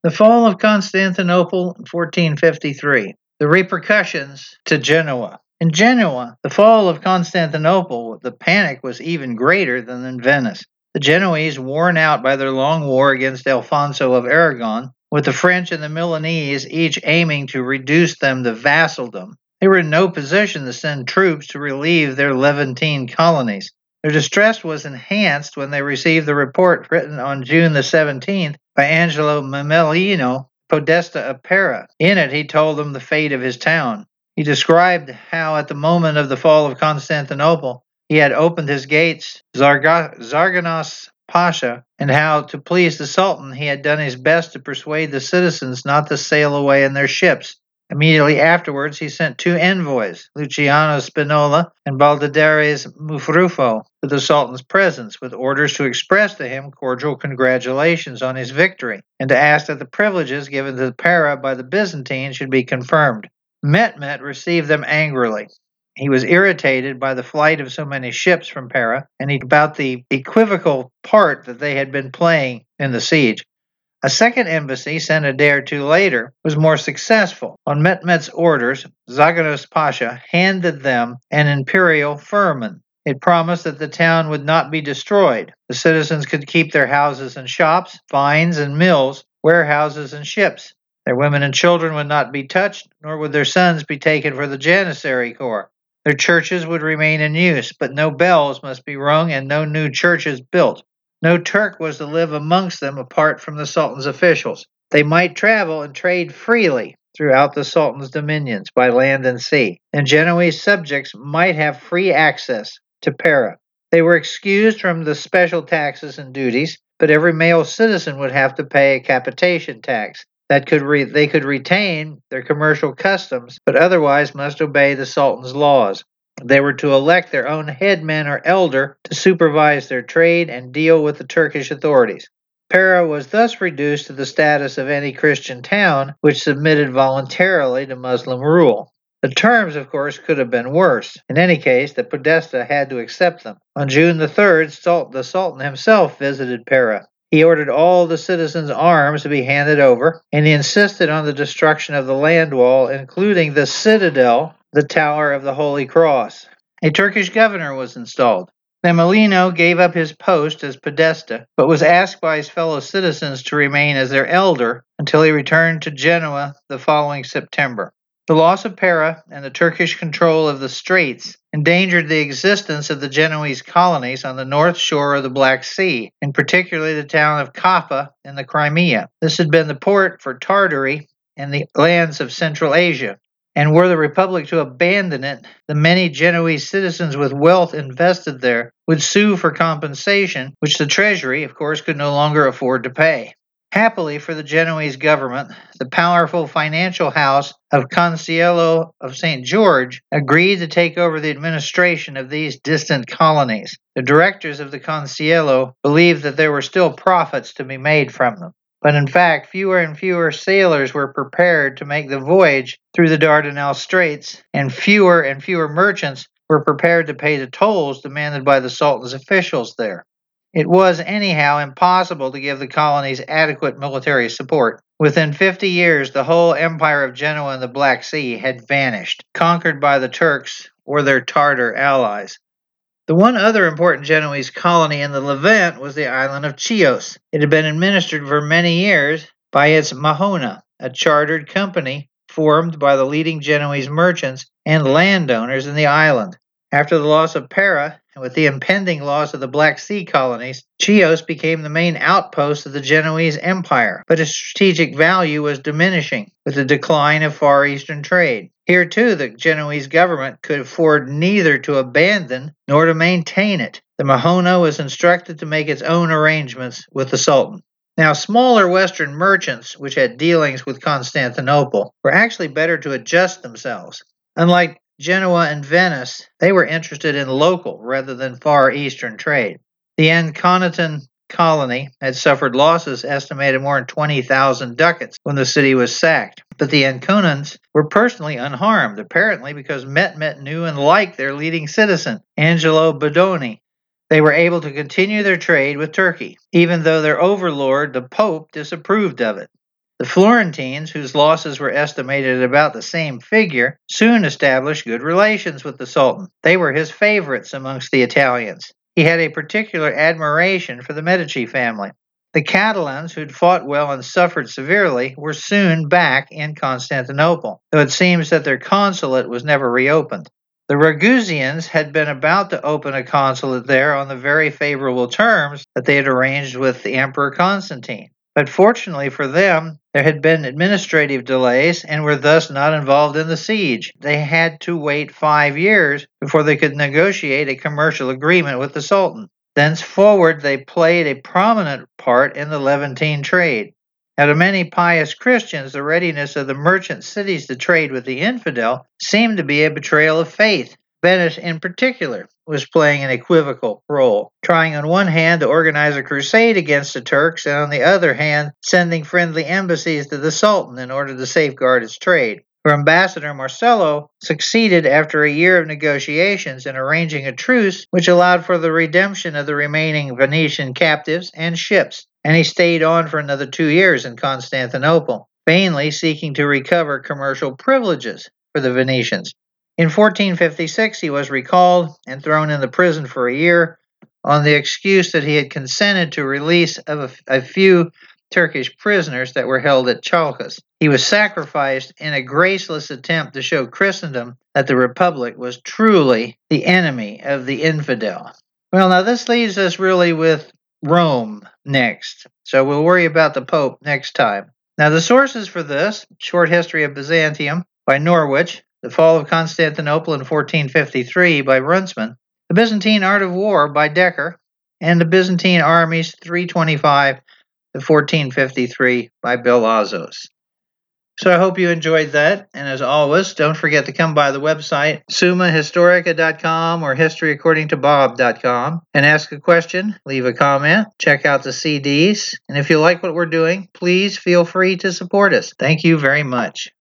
The fall of Constantinople in 1453. The repercussions to Genoa. In Genoa, the fall of Constantinople, the panic was even greater than in Venice. The Genoese, worn out by their long war against Alfonso of Aragon, with the French and the Milanese each aiming to reduce them to vassaldom, they were in no position to send troops to relieve their Levantine colonies. Their distress was enhanced when they received the report written on June the 17th by Angelo Mameliino, Podesta of Pera. In it, he told them the fate of his town. He described how, at the moment of the fall of Constantinople, he had opened his gates, Zarganos Pasha, and how, to please the Sultan, he had done his best to persuade the citizens not to sail away in their ships. Immediately afterwards, he sent two envoys, Luciano Spinola and Baldares Mufrufo, to the Sultan's presence, with orders to express to him cordial congratulations on his victory, and to ask that the privileges given to Pera by the Byzantines should be confirmed. Mehmet received them angrily. He was irritated by the flight of so many ships from Pera, and about the equivocal part that they had been playing in the siege. A second embassy, sent a day or two later, was more successful. On Mehmet's orders, Zaganos Pasha handed them an imperial firman. It promised that the town would not be destroyed. The citizens could keep their houses and shops, vines and mills, warehouses and ships. Their women and children would not be touched, nor would their sons be taken for the Janissary Corps. Their churches would remain in use, but no bells must be rung and no new churches built. No Turk was to live amongst them apart from the Sultan's officials. They might travel and trade freely throughout the Sultan's dominions by land and sea, and Genoese subjects might have free access to Pera. They were excused from the special taxes and duties, but every male citizen would have to pay a capitation tax. They could retain their commercial customs, but otherwise must obey the Sultan's laws. They were to elect their own headman or elder to supervise their trade and deal with the Turkish authorities. Pera was thus reduced to the status of any Christian town which submitted voluntarily to Muslim rule. The terms, of course, could have been worse. In any case, the Podesta had to accept them. On June the 3rd, the Sultan himself visited Pera. He ordered all the citizens' arms to be handed over, and he insisted on the destruction of the land wall, including the citadel, the Tower of the Holy Cross. A Turkish governor was installed. Mameliino gave up his post as Podesta, but was asked by his fellow citizens to remain as their elder until he returned to Genoa the following September. The loss of Pera and the Turkish control of the straits endangered the existence of the Genoese colonies on the north shore of the Black Sea, and particularly the town of Kaffa in the Crimea. This had been the port for Tartary and the lands of Central Asia. And were the Republic to abandon it, the many Genoese citizens with wealth invested there would sue for compensation, which the treasury, of course, could no longer afford to pay. Happily for the Genoese government, the powerful financial house of Consiglio of St. George agreed to take over the administration of these distant colonies. The directors of the Consiglio believed that there were still profits to be made from them. But in fact, fewer and fewer sailors were prepared to make the voyage through the Dardanelles Straits, and fewer merchants were prepared to pay the tolls demanded by the Sultan's officials there. It was, anyhow, impossible to give the colonies adequate military support. Within 50 years, the whole empire of Genoa and the Black Sea had vanished, conquered by the Turks or their Tartar allies. The one other important Genoese colony in the Levant was the island of Chios. It had been administered for many years by its Mahonna, a chartered company formed by the leading Genoese merchants and landowners in the island. After the loss of Pera, and with the impending loss of the Black Sea colonies, Chios became the main outpost of the Genoese Empire, but its strategic value was diminishing with the decline of Far Eastern trade. Here, too, the Genoese government could afford neither to abandon nor to maintain it. The Mahonna was instructed to make its own arrangements with the Sultan. Now, smaller Western merchants, which had dealings with Constantinople, were actually better to adjust themselves. Unlike Genoa and Venice, they were interested in local rather than Far Eastern trade. The Anconitan colony had suffered losses estimated more than 20,000 ducats when the city was sacked. But the Anconans were personally unharmed, apparently because Mehmet knew and liked their leading citizen, Angelo Bodoni. They were able to continue their trade with Turkey, even though their overlord, the Pope, disapproved of it. The Florentines, whose losses were estimated at about the same figure, soon established good relations with the Sultan. They were his favorites amongst the Italians. He had a particular admiration for the Medici family. The Catalans, who'd fought well and suffered severely, were soon back in Constantinople, though it seems that their consulate was never reopened. The Ragusians had been about to open a consulate there on the very favorable terms that they had arranged with the Emperor Constantine. But fortunately for them, there had been administrative delays and were thus not involved in the siege. They had to wait 5 years before they could negotiate a commercial agreement with the Sultan. Thenceforward, they played a prominent part in the Levantine trade. Now, to many pious Christians, the readiness of the merchant cities to trade with the infidel seemed to be a betrayal of faith. Venice, in particular, was playing an equivocal role, trying on one hand to organize a crusade against the Turks, and on the other hand, sending friendly embassies to the Sultan in order to safeguard its trade. Her ambassador Marcello succeeded after a year of negotiations in arranging a truce which allowed for the redemption of the remaining Venetian captives and ships, and he stayed on for another 2 years in Constantinople, vainly seeking to recover commercial privileges for the Venetians. In 1456, he was recalled and thrown into prison for a year on the excuse that he had consented to release of a few Turkish prisoners that were held at Chalkis. He was sacrificed in a graceless attempt to show Christendom that the Republic was truly the enemy of the infidel. Well, now this leaves us really with Rome next, so we'll worry about the Pope next time. Now, the sources for this: Short History of Byzantium by Norwich, The Fall of Constantinople in 1453 by Runciman, The Byzantine Art of War by Decker, and The Byzantine Armies 325 to 1453 by Bill Azos. So I hope you enjoyed that, and as always, don't forget to come by the website summahistorica.com or historyaccordingtobob.com and ask a question, leave a comment, check out the CDs, and if you like what we're doing, please feel free to support us. Thank you very much.